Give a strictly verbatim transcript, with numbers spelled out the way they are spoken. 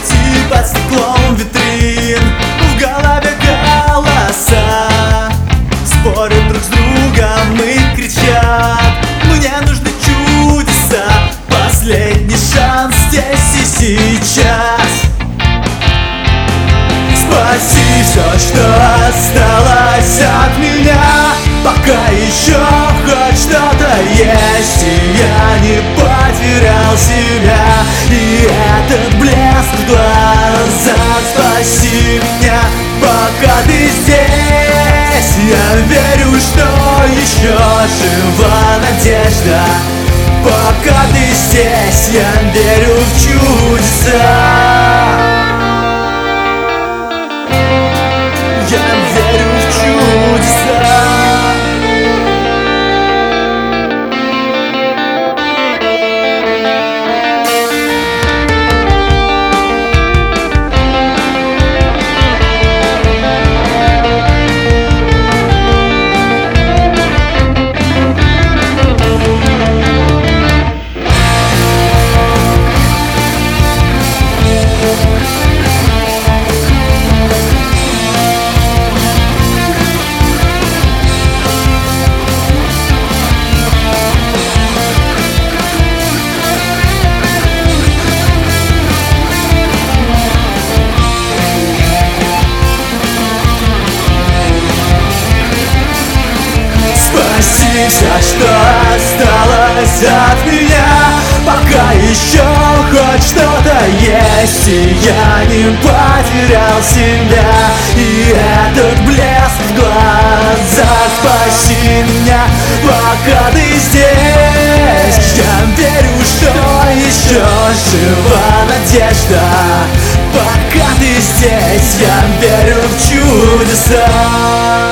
пройти под стеклом витрин. В голове голоса спорят друг с другом и кричат: мне нужны чудеса, последний шанс здесь и сейчас. Спаси все, что осталось от меня, пока еще хоть что-то есть, и я не потерял себя. И этот блеск в глазах, спаси меня, пока ты здесь. Я верю, что еще жива надежда. Пока ты здесь, я верю в чудеса. Я верю в чудеса. Спаси все, что осталось от меня, пока еще хоть что-то есть, и я не потерял себя. И этот блеск в глазах, спаси меня, пока ты здесь. Я верю, что еще жива надежда. Пока ты здесь, я верю в чудеса.